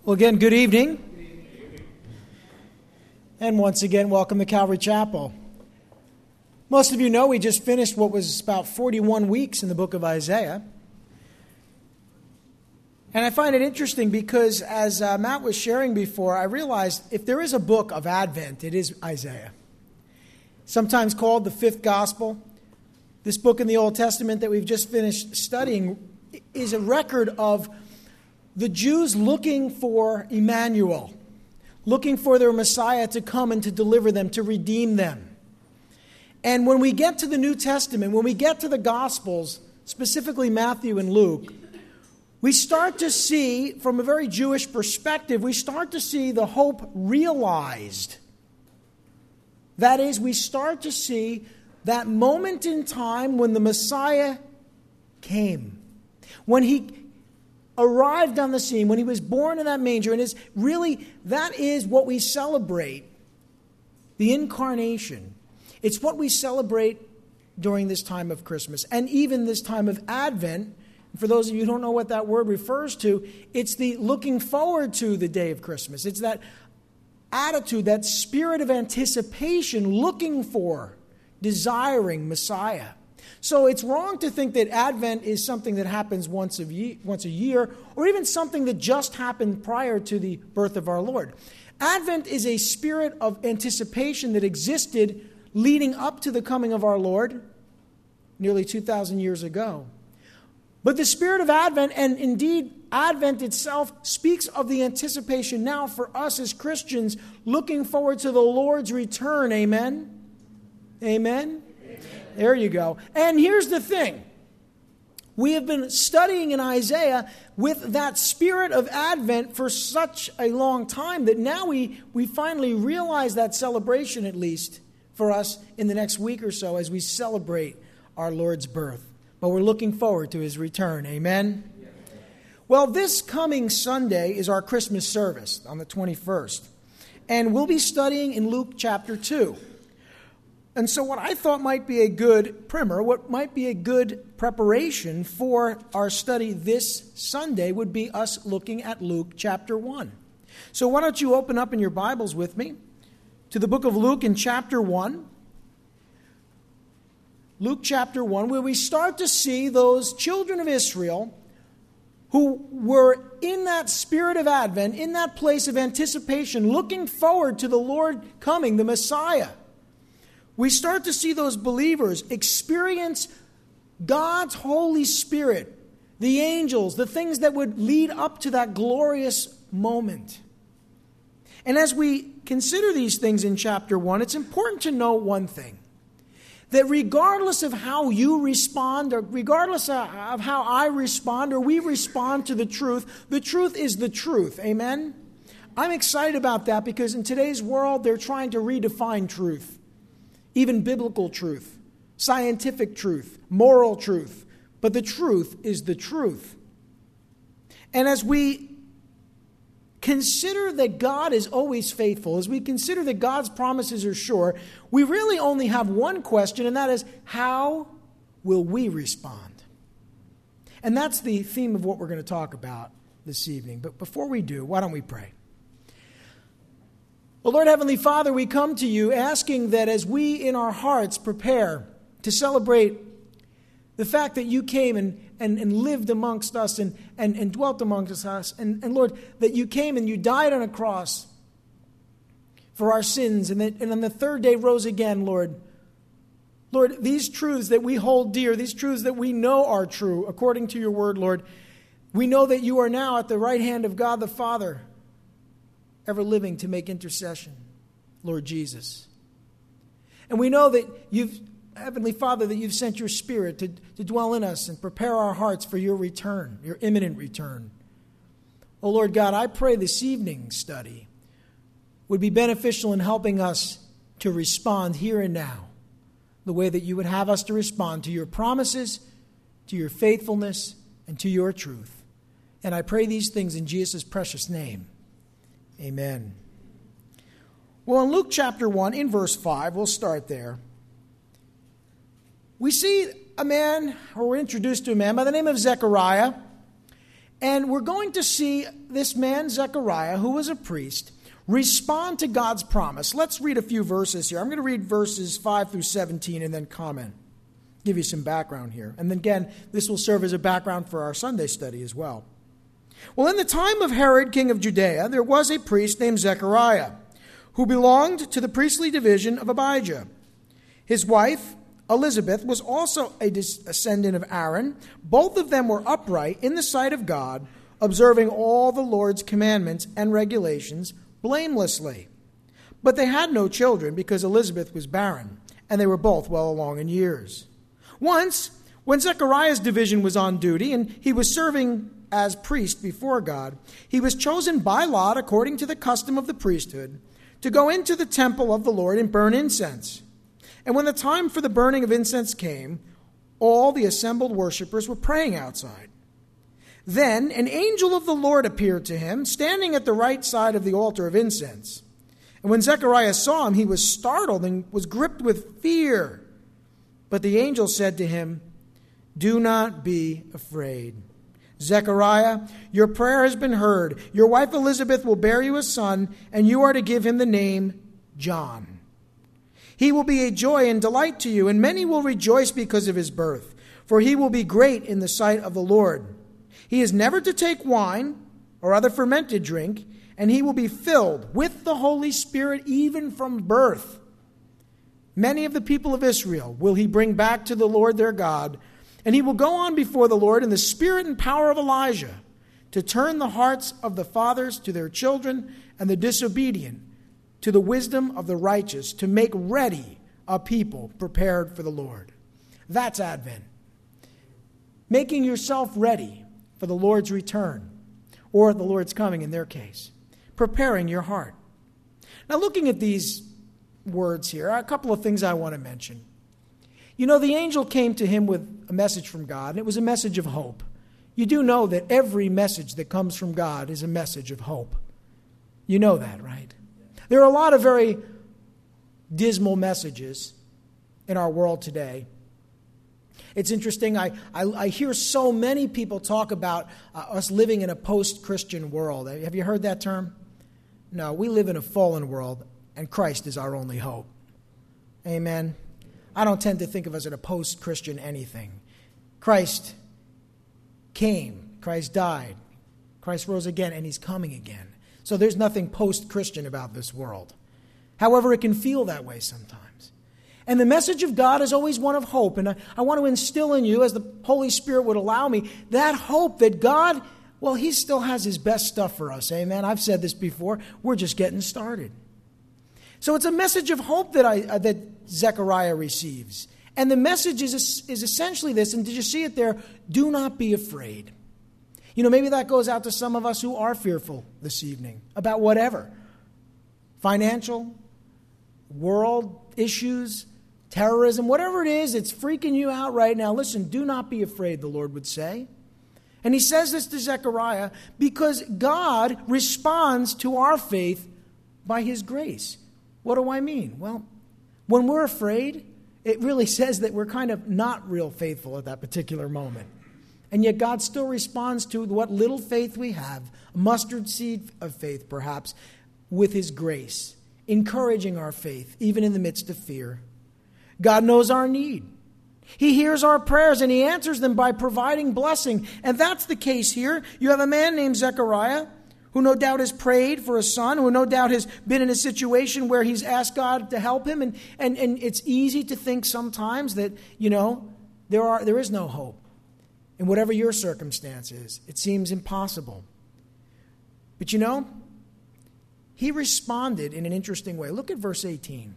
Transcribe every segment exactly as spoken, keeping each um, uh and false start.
Well, again, good evening. And once again, welcome to Calvary Chapel. Most of you know we just finished what was about forty-one weeks in the book of Isaiah. And I find it interesting because as uh, Matt was sharing before, I realized if there is a book of Advent, it is Isaiah. Sometimes called the fifth gospel. This book in the Old Testament that we've just finished studying is a record of the Jews looking for Emmanuel, looking for their Messiah to come and to deliver them, to redeem them. And when we get to the New Testament, when we get to the Gospels, specifically Matthew and Luke, we start to see, from a very Jewish perspective, we start to see the hope realized. That is, we start to see that moment in time when the Messiah came, when he arrived on the scene, when he was born in that manger. And it's really, that is what we celebrate, the incarnation. It's what we celebrate during this time of Christmas and even this time of Advent. For those of you who don't know what that word refers to, it's the looking forward to the day of Christmas. It's that attitude, that spirit of anticipation, looking for, desiring Messiah. So it's wrong to think that Advent is something that happens once a year, once a year, or even something that just happened prior to the birth of our Lord. Advent is a spirit of anticipation that existed leading up to the coming of our Lord nearly two thousand years ago. But the spirit of Advent, and indeed Advent itself, speaks of the anticipation now for us as Christians looking forward to the Lord's return. Amen? Amen? There you go. And here's the thing. We have been studying in Isaiah with that spirit of Advent for such a long time that now we, we finally realize that celebration, at least for us in the next week or so, as we celebrate our Lord's birth. But we're looking forward to his return. Amen? Yes. Well, this coming Sunday is our Christmas service on the twenty-first. And we'll be studying in Luke chapter two. And so what I thought might be a good primer, what might be a good preparation for our study this Sunday would be us looking at Luke chapter one. So why don't you open up in your Bibles with me to the book of Luke in chapter one. Luke chapter one, where we start to see those children of Israel who were in that spirit of Advent, in that place of anticipation, looking forward to the Lord coming, the Messiah. We start to see those believers experience God's Holy Spirit, the angels, the things that would lead up to that glorious moment. And as we consider these things in chapter one, it's important to know one thing. That regardless of how you respond, or regardless of how I respond, or we respond to the truth, the truth is the truth. Amen? I'm excited about that because in today's world, they're trying to redefine truth. Even biblical truth, scientific truth, moral truth. But the truth is the truth. And as we consider that God is always faithful, as we consider that God's promises are sure, we really only have one question, and that is, how will we respond? And that's the theme of what we're going to talk about this evening. But before we do, why don't we pray? Well, Lord Heavenly Father, we come to you asking that as we in our hearts prepare to celebrate the fact that you came and, and, and lived amongst us and, and, and dwelt amongst us, and, and Lord, that you came and you died on a cross for our sins, and, that, and on the third day rose again, Lord. Lord, these truths that we hold dear, these truths that we know are true, according to your word, Lord, we know that you are now at the right hand of God the Father, ever living to make intercession, Lord Jesus. And we know that you've, Heavenly Father, that you've sent your Spirit to, to dwell in us and prepare our hearts for your return, your imminent return. Oh, Lord God, I pray this evening's study would be beneficial in helping us to respond here and now the way that you would have us to respond to your promises, to your faithfulness, and to your truth. And I pray these things in Jesus' precious name. Amen. Well, in Luke chapter one, in verse five, we'll start there. We see a man, or we're introduced to a man by the name of Zechariah. And we're going to see this man, Zechariah, who was a priest, respond to God's promise. Let's read a few verses here. I'm going to read verses five through seventeen and then comment. Give you some background here. And then again, this will serve as a background for our Sunday study as well. Well, in the time of Herod, king of Judea, there was a priest named Zechariah, who belonged to the priestly division of Abijah. His wife, Elizabeth, was also a descendant of Aaron. Both of them were upright in the sight of God, observing all the Lord's commandments and regulations blamelessly. But they had no children because Elizabeth was barren, and they were both well along in years. Once, when Zechariah's division was on duty and he was serving as priest before God, he was chosen by lot, according to the custom of the priesthood, to go into the temple of the Lord and burn incense. And when the time for the burning of incense came, all the assembled worshipers were praying outside. Then an angel of the Lord appeared to him, standing at the right side of the altar of incense. And when Zechariah saw him, he was startled and was gripped with fear. But the angel said to him, "Do not be afraid. Zechariah, your prayer has been heard. Your wife Elizabeth will bear you a son, and you are to give him the name John. He will be a joy and delight to you, and many will rejoice because of his birth, for he will be great in the sight of the Lord. He is never to take wine or other fermented drink, and he will be filled with the Holy Spirit even from birth. Many of the people of Israel will he bring back to the Lord their God, and he will go on before the Lord in the spirit and power of Elijah, to turn the hearts of the fathers to their children and the disobedient to the wisdom of the righteous, to make ready a people prepared for the Lord." That's Advent. Making yourself ready for the Lord's return, or the Lord's coming in their case. Preparing your heart. Now, looking at these words here, a couple of things I want to mention. You know, the angel came to him with a message from God, and it was a message of hope. You do know that every message that comes from God is a message of hope. You know that, right? There are a lot of very dismal messages in our world today. It's interesting, I, I, I hear so many people talk about uh, us living in a post-Christian world. Have you heard that term? No, we live in a fallen world, and Christ is our only hope. Amen. I don't tend to think of us as a post-Christian anything. Christ came, Christ died, Christ rose again, and he's coming again. So there's nothing post-Christian about this world. However, it can feel that way sometimes. And the message of God is always one of hope. And I, I want to instill in you, as the Holy Spirit would allow me, that hope that God, well, he still has his best stuff for us. Amen. I've said this before. We're just getting started. So it's a message of hope that I uh, that Zechariah receives. And the message is, is essentially this, and did you see it there? Do not be afraid. You know, maybe that goes out to some of us who are fearful this evening about whatever. Financial, world issues, terrorism, whatever it is, it's freaking you out right now. Listen, do not be afraid, the Lord would say. And he says this to Zechariah because God responds to our faith by his grace. What do I mean? Well, when we're afraid, it really says that we're kind of not real faithful at that particular moment. And yet God still responds to what little faith we have, a mustard seed of faith perhaps, with his grace, encouraging our faith even in the midst of fear. God knows our need. He hears our prayers and he answers them by providing blessing. And that's the case here. You have a man named Zechariah who no doubt has prayed for a son, who no doubt has been in a situation where he's asked God to help him. And, and, and it's easy to think sometimes that, you know, there are there is no hope. In whatever your circumstance is, it seems impossible. But you know, he responded in an interesting way. Look at verse eighteen.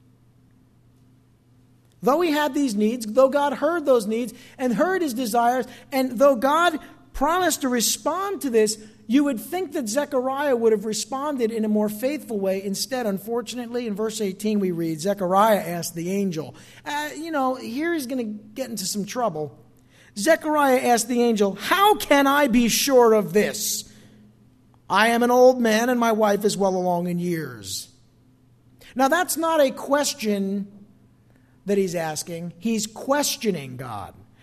Though he had these needs, though God heard those needs and heard his desires, and though God promised to respond to this, you would think that Zechariah would have responded in a more faithful way. Instead, unfortunately, in verse eighteen we read, Zechariah asked the angel. Uh, you know, here he's going to get into some trouble. Zechariah asked the angel, "How can I be sure of this? I am an old man and my wife is well along in years." Now that's not a question that he's asking. He's questioning God.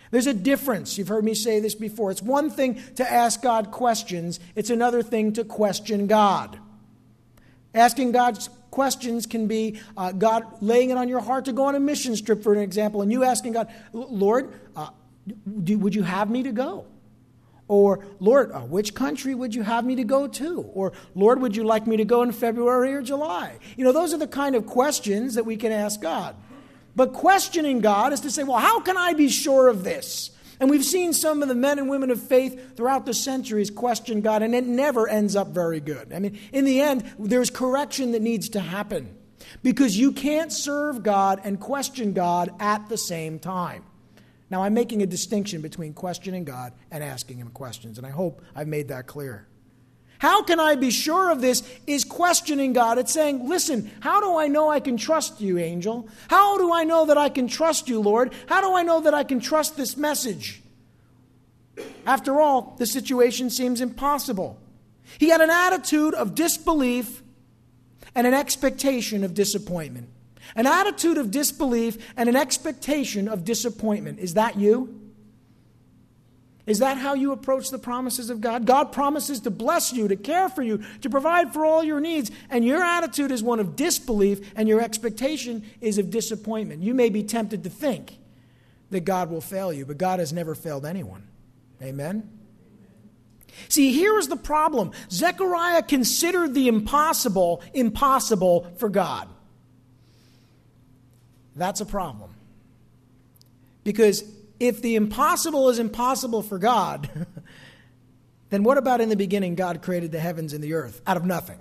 There's a difference. You've heard me say this before. It's one thing to ask God questions. It's another thing to question God. Asking God's questions can be uh, God laying it on your heart to go on a mission trip, for an example, and you asking God, Lord, uh, do, would you have me to go? Or, Lord, uh, which country would you have me to go to? Or, Lord, would you like me to go in February or July? You know, those are the kind of questions that we can ask God. But questioning God is to say, well, how can I be sure of this? And we've seen some of the men and women of faith throughout the centuries question God, and it never ends up very good. I mean, in the end, there's correction that needs to happen, because you can't serve God and question God at the same time. Now, I'm making a distinction between questioning God and asking him questions, and I hope I've made that clear. How can I be sure of this is questioning God. It's saying, listen, how do I know I can trust you, angel? How do I know that I can trust you, Lord? How do I know that I can trust this message? After all, the situation seems impossible. He had an attitude of disbelief and an expectation of disappointment. An attitude of disbelief and an expectation of disappointment. Is that you? Is that how you approach the promises of God? God promises to bless you, to care for you, to provide for all your needs, and your attitude is one of disbelief and your expectation is of disappointment. You may be tempted to think that God will fail you, but God has never failed anyone. Amen? See, here is the problem. Zechariah considered the impossible impossible for God. That's a problem. Because if the impossible is impossible for God, then what about in the beginning God created the heavens and the earth out of nothing?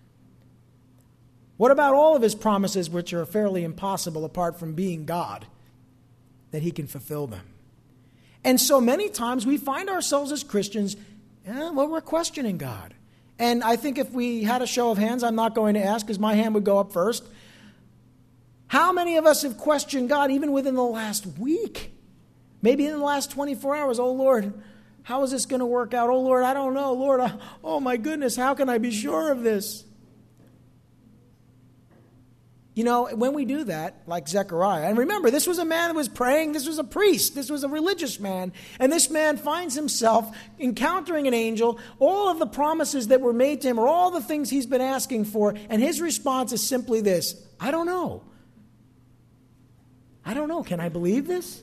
What about all of his promises, which are fairly impossible apart from being God, that he can fulfill them? And so many times we find ourselves as Christians, eh, well, we're questioning God. And I think if we had a show of hands, I'm not going to ask because my hand would go up first. How many of us have questioned God even within the last week? Maybe in the last twenty-four hours, oh Lord, how is this going to work out? Oh Lord, I don't know. Lord, I, oh my goodness, how can I be sure of this? You know, when we do that, like Zechariah, and remember, this was a man that was praying, this was a priest, this was a religious man, and this man finds himself encountering an angel, all of the promises that were made to him are all the things he's been asking for, and his response is simply this: I don't know. I don't know. Can I believe this?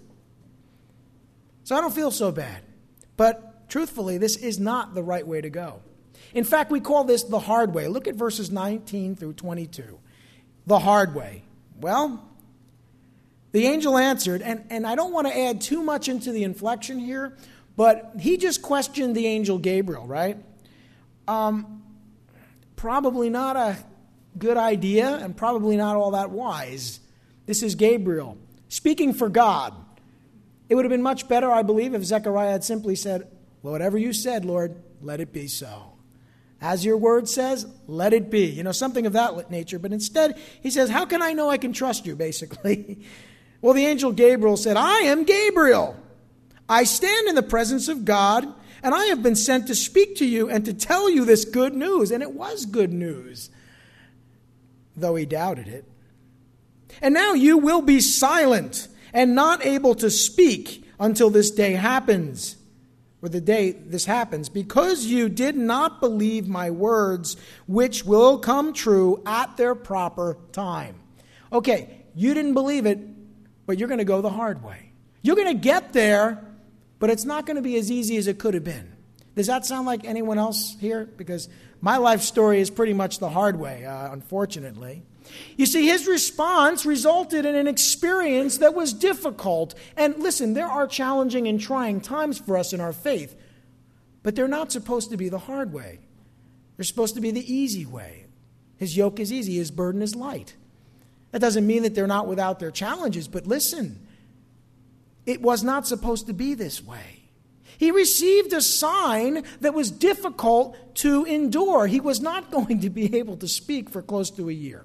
So I don't feel so bad. But truthfully, this is not the right way to go. In fact, we call this the hard way. Look at verses nineteen through twenty-two. The hard way. Well, the angel answered, and, and I don't want to add too much into the inflection here, but he just questioned the angel Gabriel, right? Um, probably not a good idea and probably not all that wise. This is Gabriel speaking for God. It would have been much better, I believe, if Zechariah had simply said, well, whatever you said, Lord, let it be so. As your word says, let it be. You know, something of that nature. But instead, he says, how can I know I can trust you, basically? Well, the angel Gabriel said, I am Gabriel. I stand in the presence of God, and I have been sent to speak to you and to tell you this good news. And it was good news, though he doubted it. And now you will be silent and not able to speak until this day happens, or the day this happens, because you did not believe my words, which will come true at their proper time. Okay, you didn't believe it, but you're going to go the hard way. You're going to get there, but it's not going to be as easy as it could have been. Does that sound like anyone else here? Because my life story is pretty much the hard way, uh, unfortunately. You see, his response resulted in an experience that was difficult. And listen, there are challenging and trying times for us in our faith, but they're not supposed to be the hard way. They're supposed to be the easy way. His yoke is easy, his burden is light. That doesn't mean that they're not without their challenges, but listen, it was not supposed to be this way. He received a sign that was difficult to endure. He was not going to be able to speak for close to a year.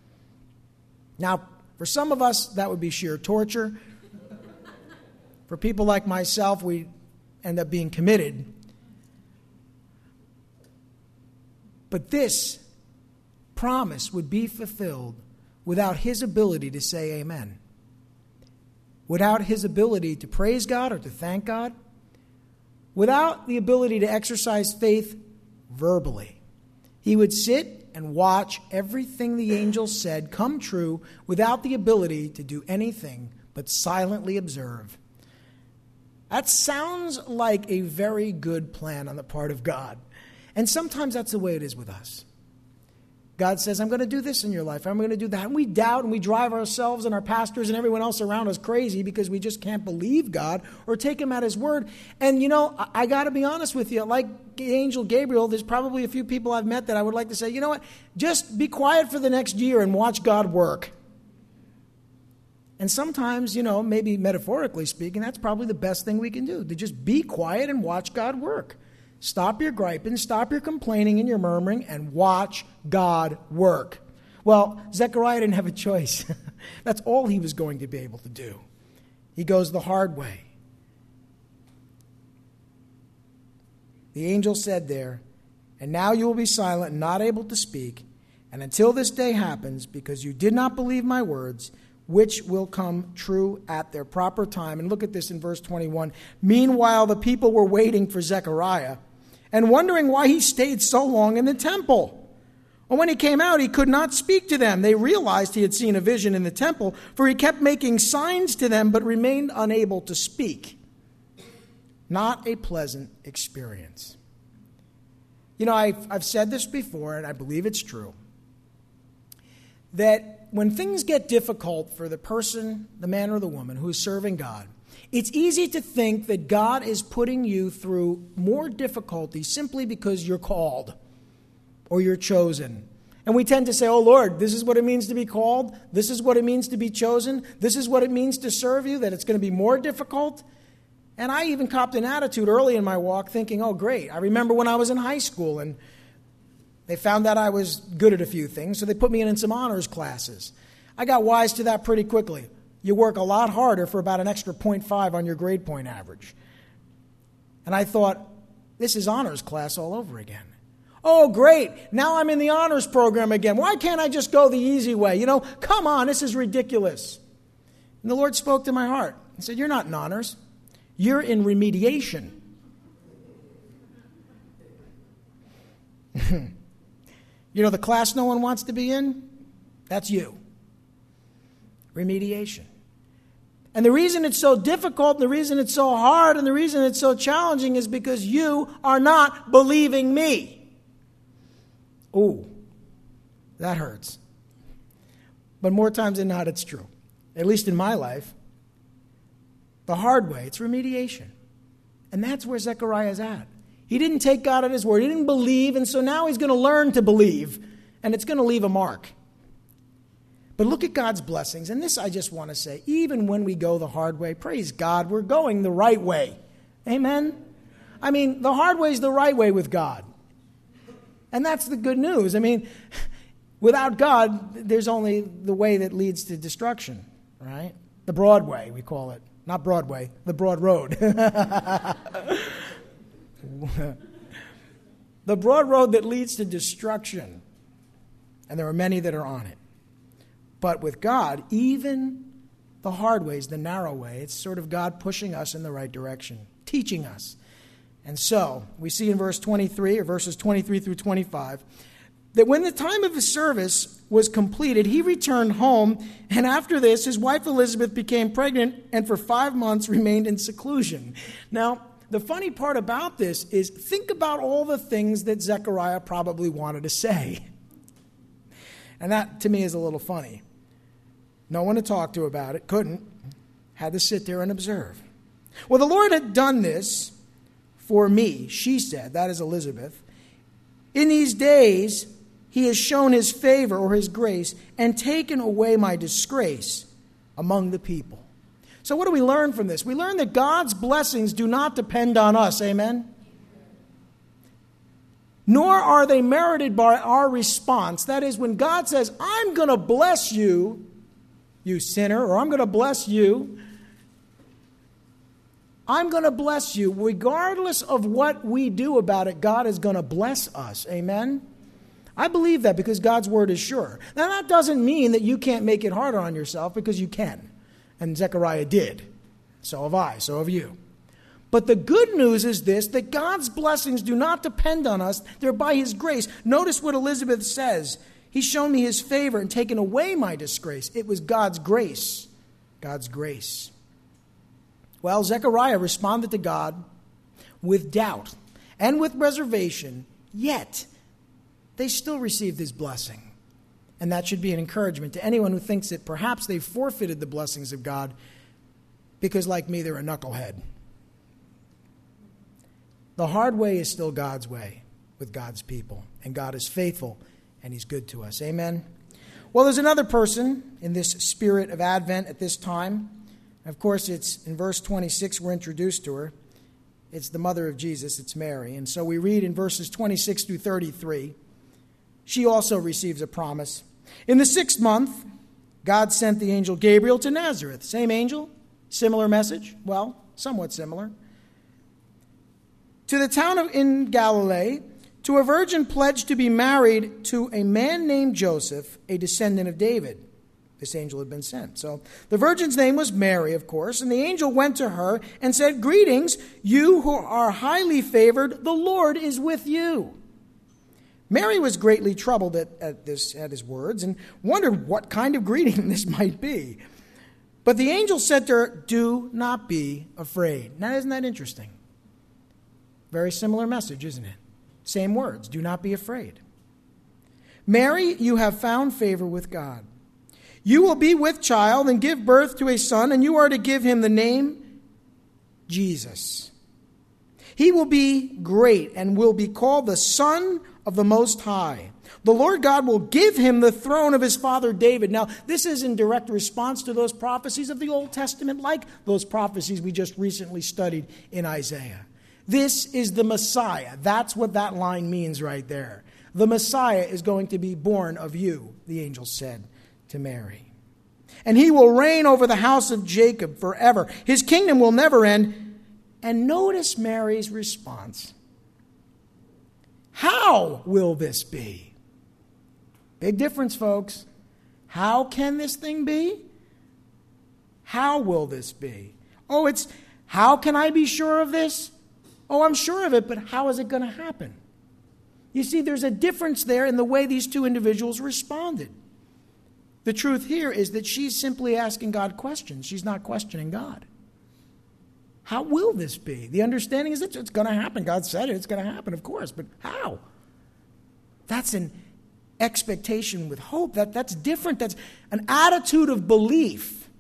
Now, for some of us, that would be sheer torture. For people like myself, we end up being committed. But this promise would be fulfilled without his ability to say amen. without his ability to praise God or to thank God, without the ability to exercise faith verbally. He would sit and watch everything the angels said come true without the ability to do anything but silently observe. That sounds like a very good plan on the part of God. And sometimes that's the way it is with us. God says, I'm going to do this in your life. I'm going to do that. And we doubt and we drive ourselves and our pastors and everyone else around us crazy because we just can't believe God or take him at his word. And, you know, I, I got to be honest with you. Like the angel Gabriel, there's probably a few people I've met that I would like to say, you know what, just be quiet for the next year and watch God work. And sometimes, you know, maybe metaphorically speaking, that's probably the best thing we can do, to just be quiet and watch God work. Stop your griping, stop your complaining and your murmuring, and watch God work. Well, Zechariah didn't have a choice. That's all he was going to be able to do. He goes the hard way. The angel said there, and now you will be silent and not able to speak, and until this day happens, because you did not believe my words, which will come true at their proper time. And look at this in verse twenty-one. Meanwhile, the people were waiting for Zechariah and wondering why he stayed so long in the temple. And when he came out, he could not speak to them. They realized he had seen a vision in the temple, for he kept making signs to them, but remained unable to speak. Not a pleasant experience. You know, I've, I've said this before, and I believe it's true, that when things get difficult for the person, the man or the woman who is serving God, it's easy to think that God is putting you through more difficulty simply because you're called or you're chosen. And we tend to say, oh, Lord, this is what it means to be called. This is what it means to be chosen. This is what it means to serve you, that it's going to be more difficult. And I even copped an attitude early in my walk thinking, oh, great. I remember when I was in high school and they found out I was good at a few things, so they put me in, in some honors classes. I got wise to that pretty quickly. You work a lot harder for about an extra point five on your grade point average. And I thought, this is honors class all over again. Oh, great. Now I'm in the honors program again. Why can't I just go the easy way? You know, come on, this is ridiculous. And the Lord spoke to my heart. He said, you're not in honors. You're in remediation. You know the class no one wants to be in? That's you. Remediation. And the reason it's so difficult, and the reason it's so hard, and the reason it's so challenging is because you are not believing me. Ooh, that hurts. But more times than not, it's true. At least in my life. The hard way, it's remediation. And that's where Zechariah is at. He didn't take God at his word. He didn't believe, and so now he's going to learn to believe, and it's going to leave a mark. But look at God's blessings, and this I just want to say, even when we go the hard way, praise God, we're going the right way. Amen? I mean, the hard way is the right way with God. And that's the good news. I mean, without God, there's only the way that leads to destruction, right? The broad way, we call it. Not Broadway, the broad road. The broad road that leads to destruction. And there are many that are on it. But with God, even the hard way is the narrow way. It's sort of God pushing us in the right direction, teaching us. And so, we see in verse twenty-three, or verses twenty-three through twenty-five, that when the time of his service was completed, he returned home, and after this, his wife Elizabeth became pregnant, and for five months remained in seclusion. Now, the funny part about this is, think about all the things that Zechariah probably wanted to say. And that, to me, is a little funny. No one to talk to about it, couldn't, had to sit there and observe. Well, the Lord had done this for me, she said, that is Elizabeth. In these days, he has shown his favor or his grace and taken away my disgrace among the people. So what do we learn from this? We learn that God's blessings do not depend on us. Amen? Nor are they merited by our response. That is, when God says, I'm going to bless you, you sinner, or I'm going to bless you, I'm going to bless you. Regardless of what we do about it, God is going to bless us. Amen? I believe that because God's word is sure. Now, that doesn't mean that you can't make it harder on yourself, because you can. And Zechariah did. So have I. So have you. But the good news is this, that God's blessings do not depend on us. They're by his grace. Notice what Elizabeth says. He's shown me his favor and taken away my disgrace. It was God's grace. God's grace. Well, Zechariah responded to God with doubt and with reservation, yet they still received his blessing. And that should be an encouragement to anyone who thinks that perhaps they've forfeited the blessings of God because, like me, they're a knucklehead. The hard way is still God's way with God's people, and God is faithful, and he's good to us. Amen? Well, there's another person in this spirit of Advent at this time. Of course, it's in verse twenty-six we're introduced to her. It's the mother of Jesus, it's Mary. And so we read in verses twenty-six through thirty-three, she also receives a promise. In the sixth month, God sent the angel Gabriel to Nazareth. Same angel, similar message. Well, somewhat similar. To the town of in Galilee, to a virgin pledged to be married to a man named Joseph, a descendant of David. This angel had been sent. So the virgin's name was Mary, of course, and the angel went to her and said, "Greetings, you who are highly favored, the Lord is with you." Mary was greatly troubled at, at, this, at his words and wondered what kind of greeting this might be. But the angel said to her, "Do not be afraid." Now, isn't that interesting? Very similar message, isn't it? Same words, do not be afraid. "Mary, you have found favor with God. You will be with child and give birth to a son, and you are to give him the name Jesus. He will be great and will be called the Son of the Most High. The Lord God will give him the throne of his father David." Now, this is in direct response to those prophecies of the Old Testament, like those prophecies we just recently studied in Isaiah. This is the Messiah. That's what that line means right there. The Messiah is going to be born of you, the angel said to Mary. "And he will reign over the house of Jacob forever. His kingdom will never end." And notice Mary's response. How will this be? Big difference, folks. How can this thing be? How will this be? Oh, it's, how can I be sure of this? Oh, I'm sure of it, but how is it going to happen? You see, there's a difference there in the way these two individuals responded. The truth here is that she's simply asking God questions. She's not questioning God. How will this be? The understanding is that it's going to happen. God said it. It's going to happen, of course. But how? That's an expectation with hope. That, that's different. That's an attitude of belief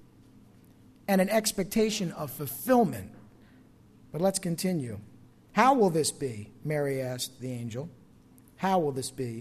and an expectation of fulfillment. But let's continue. "How will this be?" Mary asked the angel. "How will this be?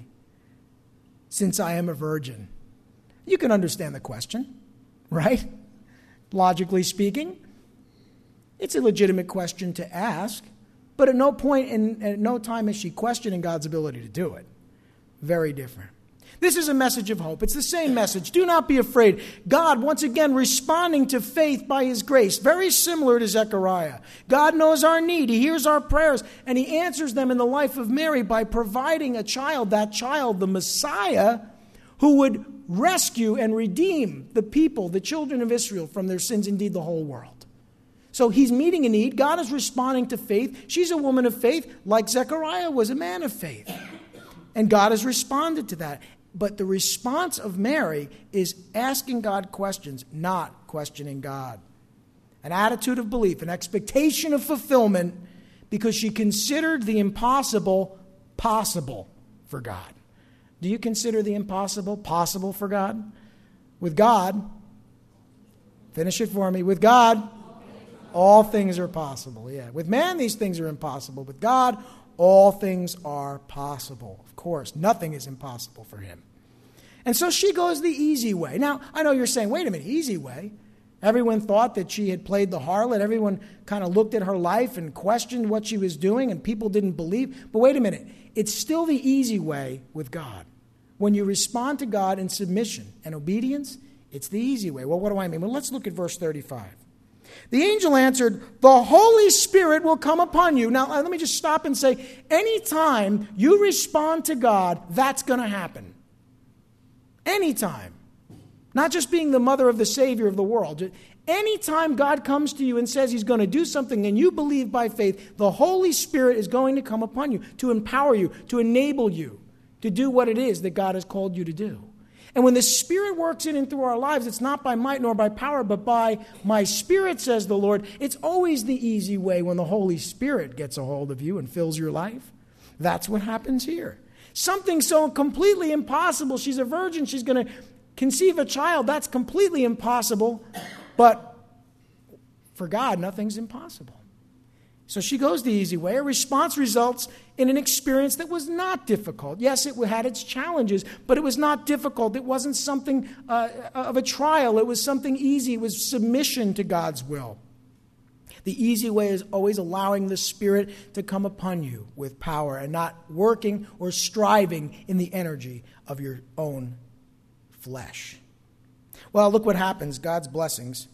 Since I am a virgin." You can understand the question, right? Logically speaking, it's a legitimate question to ask, but at no point and at no time is she questioning God's ability to do it. Very different. This is a message of hope. It's the same message. Do not be afraid. God, once again, responding to faith by his grace. Very similar to Zechariah. God knows our need. He hears our prayers, and he answers them in the life of Mary by providing a child, that child, the Messiah, who would rescue and redeem the people, the children of Israel, from their sins, indeed the whole world. So he's meeting a need. God is responding to faith. She's a woman of faith, like Zechariah was a man of faith. And God has responded to that. But the response of Mary is asking God questions, not questioning God. An attitude of belief, an expectation of fulfillment, because she considered the impossible possible for God. Do you consider the impossible possible for God? With God, finish it for me, with God, all things are possible. Yeah. With man, these things are impossible. With God, all things are possible. Of course, nothing is impossible for him. And so she goes the easy way. Now, I know you're saying, wait a minute, easy way? Everyone thought that she had played the harlot. Everyone kind of looked at her life and questioned what she was doing, and people didn't believe. But wait a minute, it's still the easy way with God. When you respond to God in submission and obedience, it's the easy way. Well, what do I mean? Well, let's look at verse thirty-five. The angel answered, "The Holy Spirit will come upon you." Now, let me just stop and say, anytime you respond to God, that's going to happen. Anytime. Not just being the mother of the Savior of the world. Anytime God comes to you and says he's going to do something and you believe by faith, the Holy Spirit is going to come upon you to empower you, to enable you to do what it is that God has called you to do. And when the Spirit works in and through our lives, it's not by might nor by power, but by my Spirit, says the Lord. It's always the easy way when the Holy Spirit gets a hold of you and fills your life. That's what happens here. Something so completely impossible. She's a virgin. She's going to conceive a child. That's completely impossible. But for God, nothing's impossible. So she goes the easy way. Her response results in an experience that was not difficult. Yes, it had its challenges, but it was not difficult. It wasn't something uh, of a trial. It was something easy. It was submission to God's will. The easy way is always allowing the Spirit to come upon you with power and not working or striving in the energy of your own flesh. Well, look what happens. God's blessings.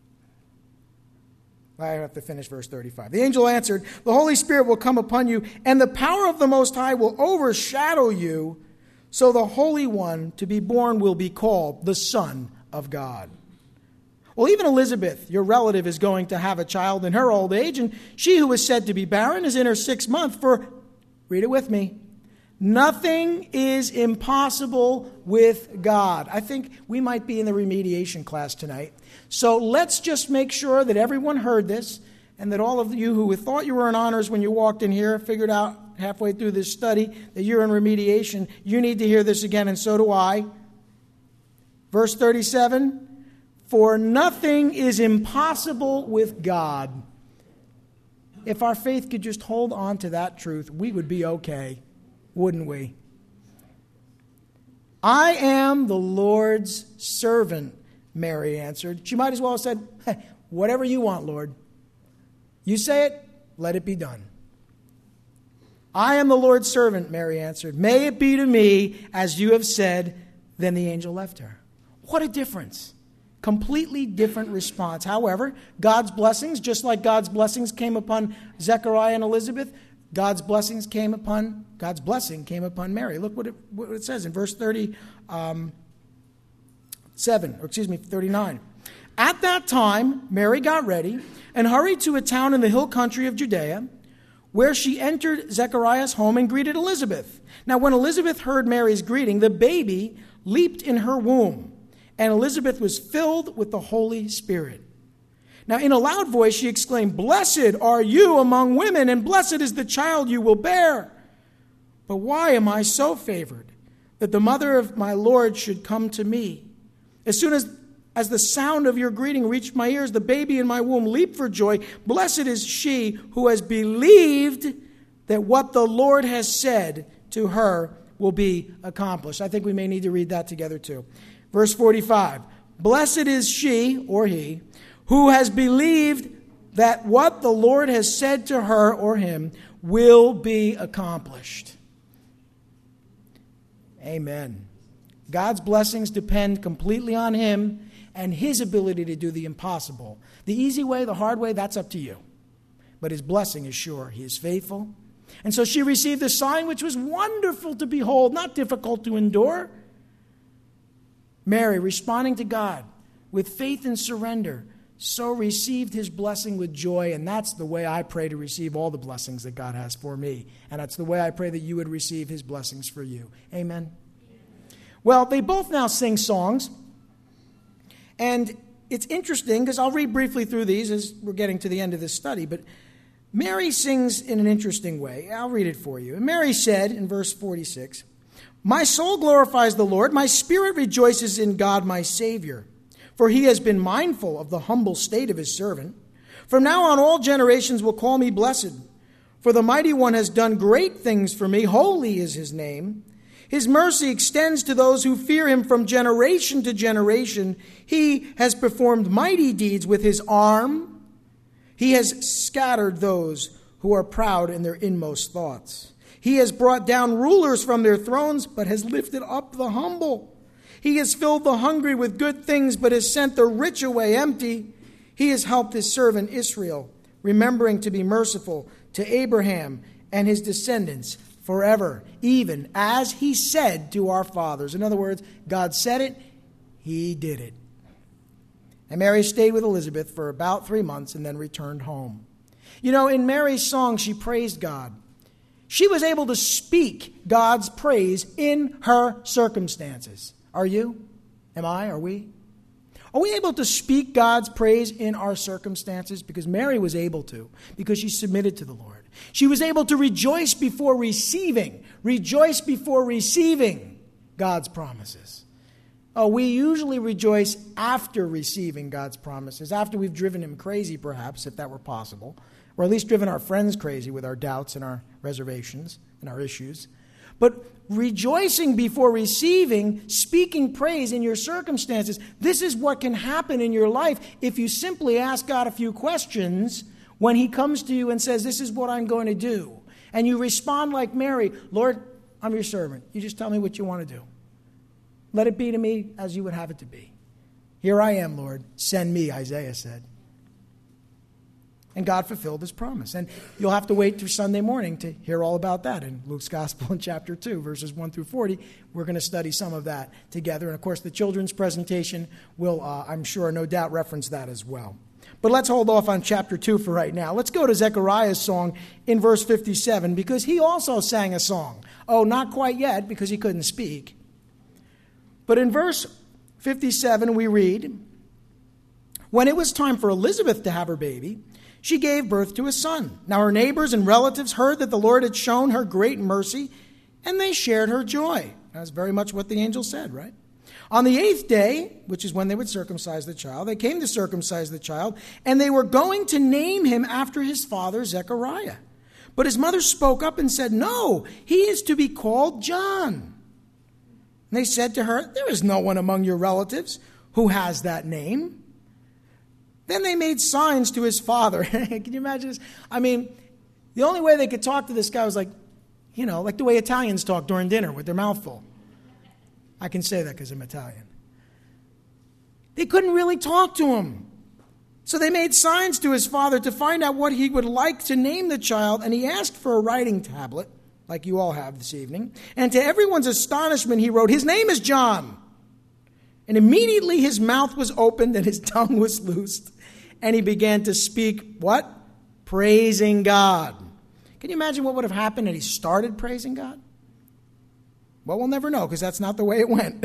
I have to finish verse thirty-five. The angel answered, the Holy Spirit will come upon you, and the power of the Most High will overshadow you. So the Holy One to be born will be called the Son of God. Well, even Elizabeth, your relative, is going to have a child in her old age, and she who is said to be barren is in her sixth month, for, read it with me, nothing is impossible with God. I think we might be in the remediation class tonight. So let's just make sure that everyone heard this and that all of you who thought you were in honors when you walked in here figured out halfway through this study that you're in remediation. You need to hear this again, and so do I. Verse thirty-seven, for nothing is impossible with God. If our faith could just hold on to that truth, we would be okay. Wouldn't we? I am the Lord's servant, Mary answered. She might as well have said, hey, whatever you want, Lord. You say it, let it be done. I am the Lord's servant, Mary answered. May it be to me as you have said. Then the angel left her. What a difference. Completely different response. However, God's blessings, just like God's blessings came upon Zechariah and Elizabeth, God's blessings came upon, God's blessing came upon Mary. Look what it, what it says in verse thirty-seven, or excuse me, thirty-nine. At that time, Mary got ready and hurried to a town in the hill country of Judea, where she entered Zechariah's home and greeted Elizabeth. Now, when Elizabeth heard Mary's greeting, the baby leaped in her womb, and Elizabeth was filled with the Holy Spirit. Now, in a loud voice, she exclaimed, blessed are you among women, and blessed is the child you will bear. But why am I so favored that the mother of my Lord should come to me? As soon as, as the sound of your greeting reached my ears, the baby in my womb leaped for joy. Blessed is she who has believed that what the Lord has said to her will be accomplished. I think we may need to read that together too. Verse forty-five, blessed is she, or he, who has believed that what the Lord has said to her or him will be accomplished. Amen. God's blessings depend completely on him and his ability to do the impossible. The easy way, the hard way, that's up to you. But his blessing is sure. He is faithful. And so she received a sign which was wonderful to behold, not difficult to endure. Mary, responding to God with faith and surrender, so received his blessing with joy, and that's the way I pray to receive all the blessings that God has for me. And that's the way I pray that you would receive his blessings for you. Amen? Well, they both now sing songs, and it's interesting because I'll read briefly through these as we're getting to the end of this study, but Mary sings in an interesting way. I'll read it for you. And Mary said in verse forty-six, my soul glorifies the Lord, my spirit rejoices in God my Savior. For he has been mindful of the humble state of his servant. From now on all generations will call me blessed. For the Mighty One has done great things for me. Holy is his name. His mercy extends to those who fear him from generation to generation. He has performed mighty deeds with his arm. He has scattered those who are proud in their inmost thoughts. He has brought down rulers from their thrones, but has lifted up the humble. He has filled the hungry with good things, but has sent the rich away empty. He has helped his servant Israel, remembering to be merciful to Abraham and his descendants forever, even as he said to our fathers. In other words, God said it, he did it. And Mary stayed with Elizabeth for about three months and then returned home. You know, in Mary's song, she praised God. She was able to speak God's praise in her circumstances. Are you? Am I? Are we? Are we able to speak God's praise in our circumstances? Because Mary was able to, because she submitted to the Lord. She was able to rejoice before receiving, rejoice before receiving God's promises. Oh, we usually rejoice after receiving God's promises, after we've driven him crazy, perhaps, if that were possible, or at least driven our friends crazy with our doubts and our reservations and our issues. But rejoicing before receiving, speaking praise in your circumstances, this is what can happen in your life if you simply ask God a few questions when he comes to you and says, this is what I'm going to do. And you respond like Mary, Lord, I'm your servant. You just tell me what you want to do. Let it be to me as you would have it to be. Here I am, Lord. Send me, Isaiah said. And God fulfilled his promise. And you'll have to wait through Sunday morning to hear all about that in Luke's Gospel in chapter two, verses one through forty. We're going to study some of that together. And, of course, the children's presentation will, uh, I'm sure, no doubt reference that as well. But let's hold off on chapter two for right now. Let's go to Zechariah's song in verse fifty-seven, because he also sang a song. Oh, not quite yet, because he couldn't speak. But in verse fifty-seven, we read, when it was time for Elizabeth to have her baby, she gave birth to a son. Now her neighbors and relatives heard that the Lord had shown her great mercy, and they shared her joy. That's very much what the angel said, right? On the eighth day, which is when they would circumcise the child, they came to circumcise the child, and they were going to name him after his father Zechariah. But his mother spoke up and said, no, he is to be called John. And they said to her, there is no one among your relatives who has that name. Then they made signs to his father. Can you imagine this? I mean, the only way they could talk to this guy was like, you know, like the way Italians talk during dinner with their mouth full. I can say that because I'm Italian. They couldn't really talk to him. So they made signs to his father to find out what he would like to name the child, and he asked for a writing tablet, like you all have this evening. And to everyone's astonishment, he wrote, his name is John. And immediately his mouth was opened and his tongue was loosed. And he began to speak, what? Praising God. Can you imagine what would have happened had he started praising God? Well, we'll never know, because that's not the way it went.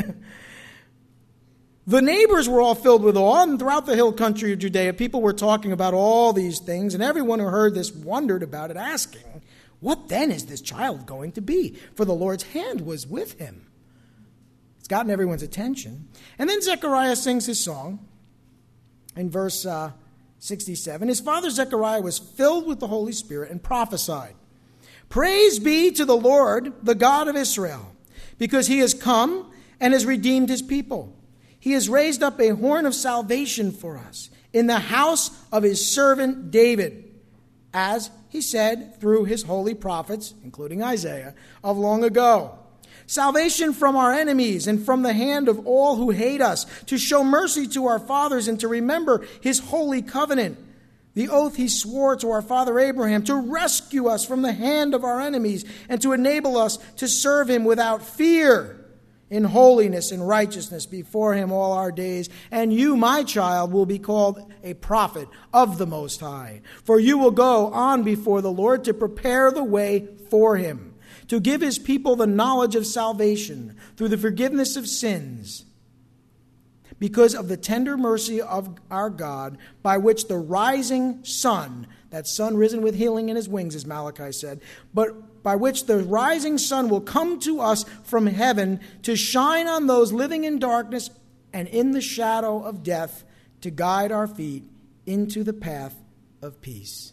The neighbors were all filled with awe, and throughout the hill country of Judea, people were talking about all these things, and everyone who heard this wondered about it, asking, what then is this child going to be? For the Lord's hand was with him. It's gotten everyone's attention. And then Zechariah sings his song in verse uh, sixty-seven. His father Zechariah was filled with the Holy Spirit and prophesied, praise be to the Lord, the God of Israel, because he has come and has redeemed his people. He has raised up a horn of salvation for us in the house of his servant David, as he said through his holy prophets, including Isaiah, of long ago. Salvation from our enemies and from the hand of all who hate us, to show mercy to our fathers and to remember his holy covenant, the oath he swore to our father Abraham, to rescue us from the hand of our enemies and to enable us to serve him without fear, in holiness and righteousness before him all our days. And you, my child, will be called a prophet of the Most High, for you will go on before the Lord to prepare the way for him, to give his people the knowledge of salvation through the forgiveness of sins, because of the tender mercy of our God, by which the rising sun, that sun risen with healing in his wings, as Malachi said, but by which the rising sun will come to us from heaven to shine on those living in darkness and in the shadow of death, to guide our feet into the path of peace.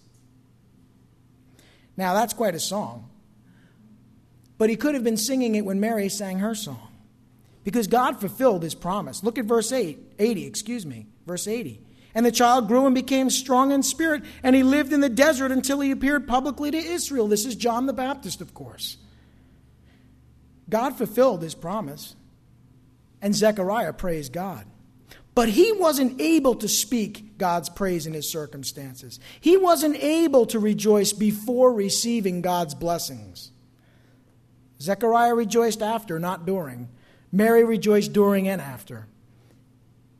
Now, that's quite a song. But he could have been singing it when Mary sang her song, because God fulfilled his promise. Look at verse eight, eighty, excuse me, verse eighty. And the child grew and became strong in spirit, and he lived in the desert until he appeared publicly to Israel. This is John the Baptist, of course. God fulfilled his promise, and Zechariah praised God. But he wasn't able to speak God's praise in his circumstances. He wasn't able to rejoice before receiving God's blessings. Zechariah rejoiced after, not during. Mary rejoiced during and after.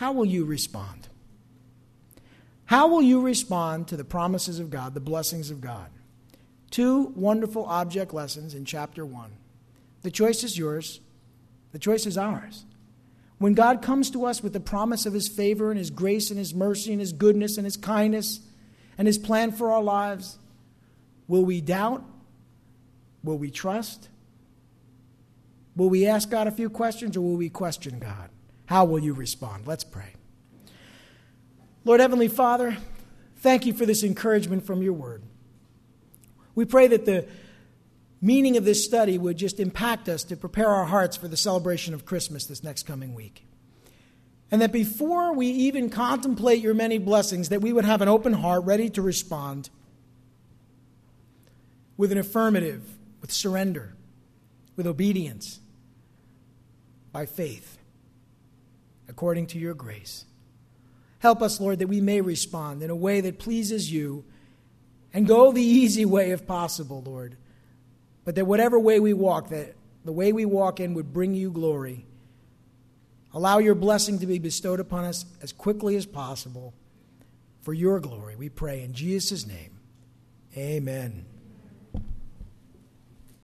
how will you respond? How will you respond to the promises of God, the blessings of God? Two wonderful object lessons in chapter one. The choice is yours. The choice is ours. When God comes to us with the promise of his favor and his grace and his mercy and his goodness and his kindness and his plan for our lives, will we doubt? Will we trust? Will we ask God a few questions, or will we question God? How will you respond? Let's pray. Lord Heavenly Father, thank you for this encouragement from your word. We pray that the meaning of this study would just impact us to prepare our hearts for the celebration of Christmas this next coming week. And that before we even contemplate your many blessings, that we would have an open heart ready to respond with an affirmative, with surrender, with obedience, by faith, according to your grace. Help us, Lord, that we may respond in a way that pleases you and go the easy way if possible, Lord. But that whatever way we walk, that the way we walk in would bring you glory. Allow your blessing to be bestowed upon us as quickly as possible for your glory. We pray in Jesus' name. Amen.